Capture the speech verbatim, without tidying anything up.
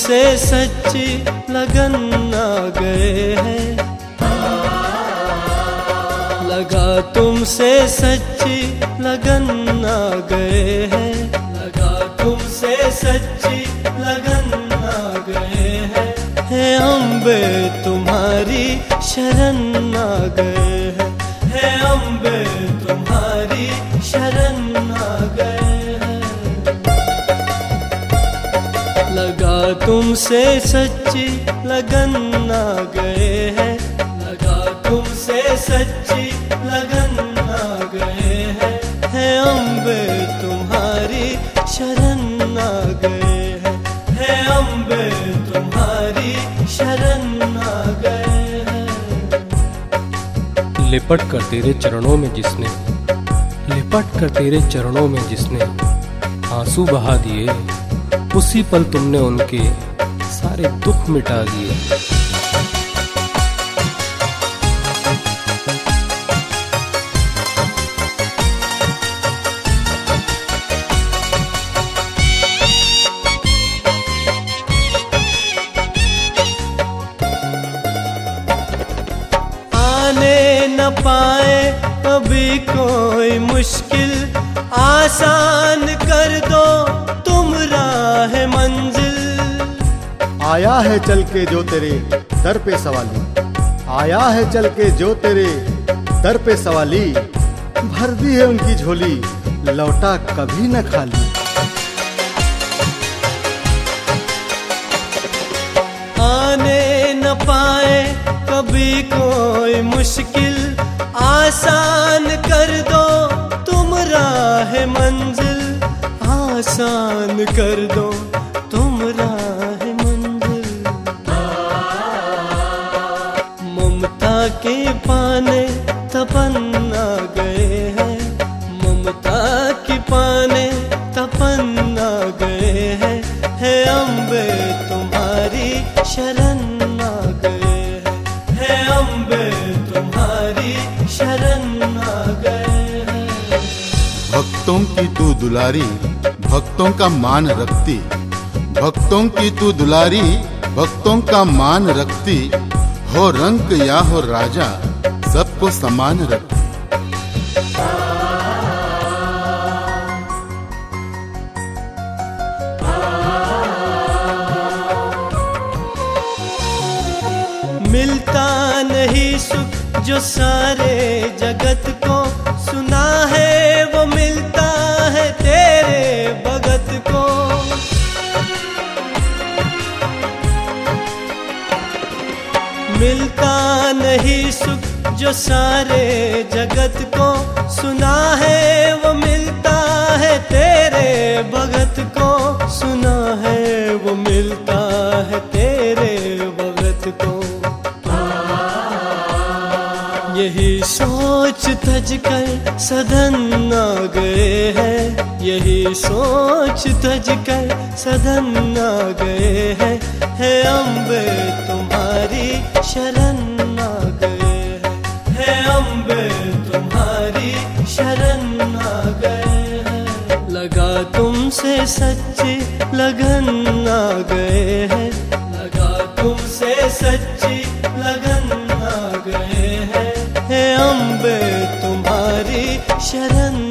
तुमसे सच्ची लगन आ गए हैं, लगा तुमसे सच्ची लगन आ गए हैं, लगा तुमसे सच्ची लगन आ गए हैं। है अम्बे तुम्हारी शरण आ गए हैं, है अम्बे तुम्हारी शरण आ गए हैं। लगा तुमसे सच्ची लगन आ गए हैं, लगा तुमसे सच्ची लगन आ गए हैं। है अम्बे तुम्हारी शरण आ गए हैं, है अम्बे तुम्हारी शरण आ गए हैं। लिपट कर तेरे चरणों में जिसने, लिपट कर तेरे चरणों में जिसने आंसू बहा दिए, उसी पल तुमने उनके सारे दुख मिटा दिए। आने न पाए कभी कोई मुश्किल, आसान कर दो तुम राह मंजिल। आया है चल के जो तेरे दर पे सवाली, आया है चल के जो तेरे दर पे सवाली, भर दी है उनकी झोली लौटा कभी न खाली। आने न पाए कभी कोई मुश्किल, आसान कर दो तुम राह मंजिल, आसान कर दो तुम राह मंजिल। ममता के पाने तपन आ गए हैं, ममता के पाने तपन आ गए हैं। है अम्बे तुम्हारी शरण आ गए हैं, है अम्बे तुम्हारी शरण आ गए हैं। भक्तों की तू दुलारी, भक्तों का मान रखती, भक्तों की तू दुलारी, भक्तों का मान रखती, हो रंक या हो राजा सबको समान रखती। मिलता नहीं सुख जो सारे जगत को, सुना है वो मिलता है तेरे भगत को। मिलता नहीं सुख जो सारे जगत को, सुना है वो मिलता है तेरे भगत को, सुना है वो मिलता है तेरे भगत को। यही सोच तज कर सदन आ गए हैं, यही सोच तज कर सदन आ गए हैं। है अम्बे तुम्हारी शरण आ गए हैं, है अम्बे तुम्हारी शरण आ गए हैं। लगा तुमसे सच्ची लगन आ गए हैं, लगा तुमसे सच्ची लगन आ गए हैं। है अम्बे तुम्हारी शरण